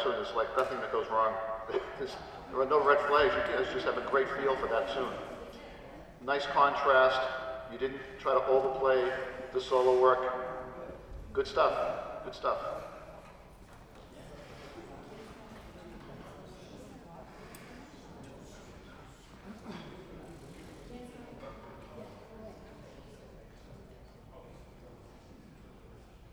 tune. There's like nothing that goes wrong. There are no red flags. You just have a great feel for that tune. Nice contrast. You didn't try to overplay the solo work. Good stuff. Good stuff.